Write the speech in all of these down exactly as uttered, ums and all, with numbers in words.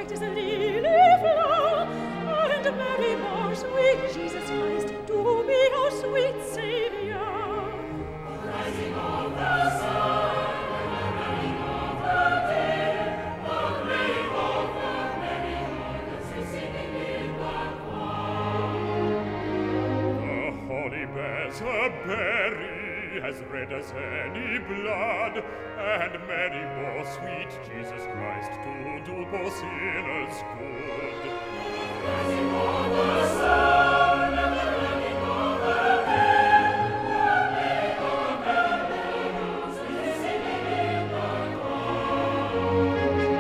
white as a lily flower, and Mary more sweet, Jesus Christ, to be our sweet Saviour. Rising of the sun, and the running of the day, the playing of the merry organs, singing in the choir. The holy bells are berry, as red as any blood, and Mary more sweet, Jesus Christ, to do poor sinners good. Rising of the sun, and the running of the day, the playing of the merry organs, singing in the choir.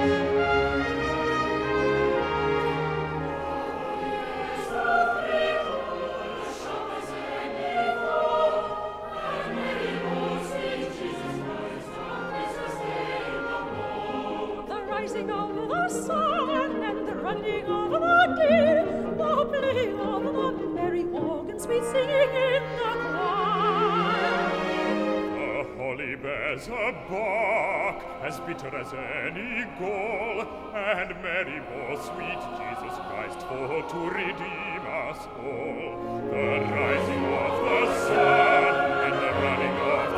So free, the sharp as any foe, and Mary more sweet, Jesus Christ, our Christmas Day no more. The rising of the sun and the running of the day, the playing of the merry organs, sweet singing in the choir. The holy bells are bark, as bitter as any gall, and Mary more sweet, Jesus Christ, for to redeem us all. The rising of the sun and the running of